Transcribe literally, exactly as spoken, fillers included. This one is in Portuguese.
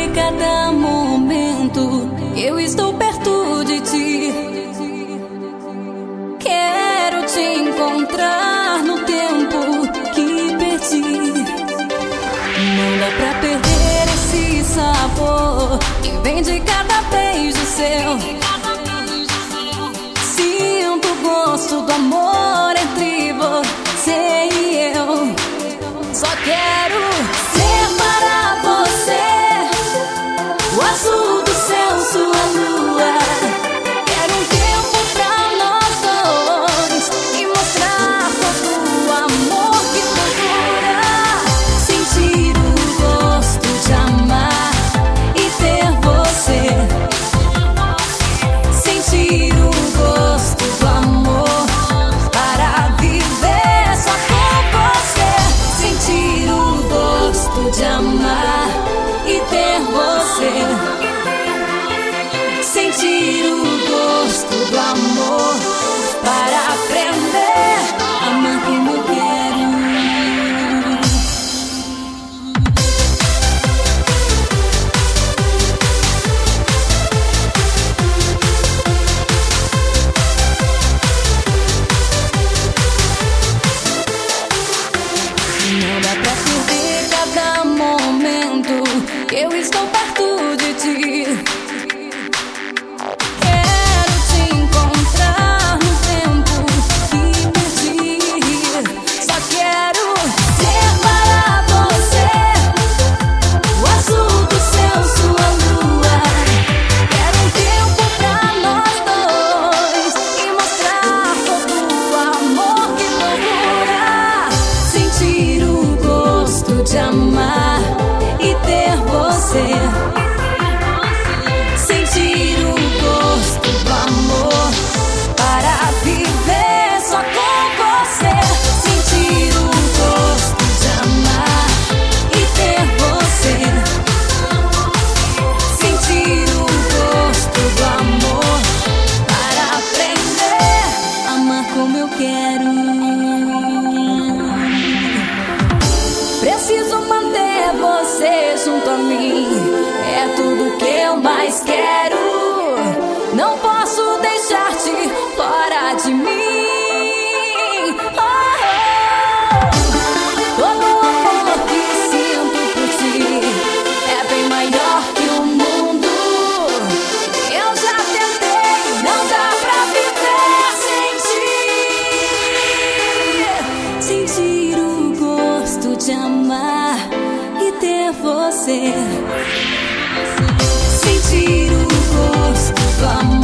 perder cada momento que eu estou perto de ti. Quero te encontrar no tempo que perdi. Não dá pra perder esse sabor que vem de cada beijo seu. Sinto o gosto do amor entre você e eu. Só quero ser para você o azul do céu, sua lua. Quero um tempo pra nós dois e mostrar todo o amor que procura. Sentir o gosto de amar e ter você. Sentir o gosto do amor para viver só com você. Sentir o gosto de amar e ter você. Sentir o gosto do amor para aprender a amar como eu quero. Não dá pra perder cada momento que eu estou perto de ti. Quero te encontrar no tempo que perdi. Só quero ser para você o azul do céu, sua lua. Quero um tempo pra nós dois e mostrar todo o amor que procura. Sentir o gosto de amar e ter você. Sentir o gosto do amor para viver só com você. Sentir o gosto de amar e ter você. Sentir o gosto do amor para aprender a amar como eu quero. Preciso manter você junto a mim, é tudo que eu mais quero. Não posso deixar-te fora de mim. Oh, oh. Todo o amor que sinto por ti é bem maior que o mundo. Eu já tentei, não dá pra viver sem ti. Sentir o gosto de amar e ter você. Sentir o gosto do amor